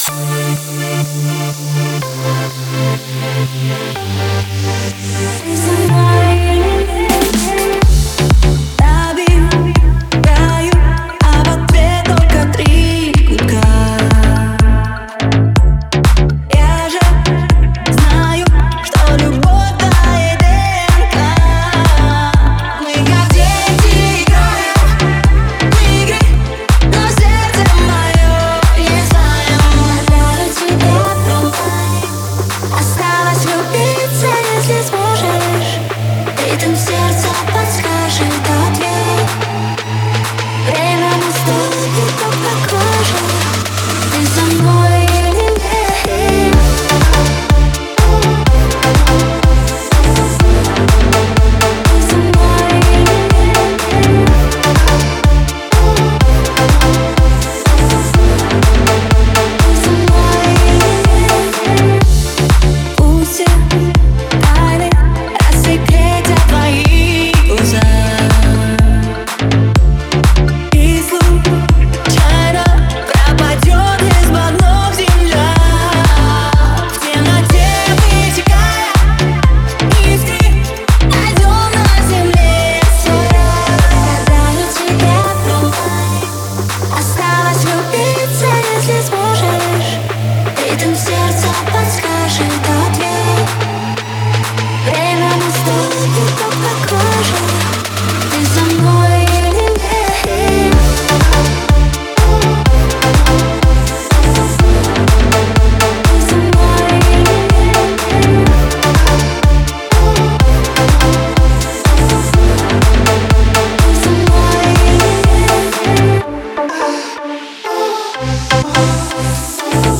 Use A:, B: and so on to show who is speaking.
A: Ритм сердца подскажет ответ. Время наступит, как покажет, ты за мной или нет. Ты за мной или нет. Ты за мной или нет. Пусть все тайны рассекретят твои глаза, и случайно пропадет из-под ног земля. В темноте вытекая искры, найдем на земле свой рай. Гадаю, тебя вновь осталось влюбиться, если сможешь. Ритм сердца подскажет ответ. Время наступит, как покажет, ты за мной или нет. Ты за мной или нет. Ты за мной или нет.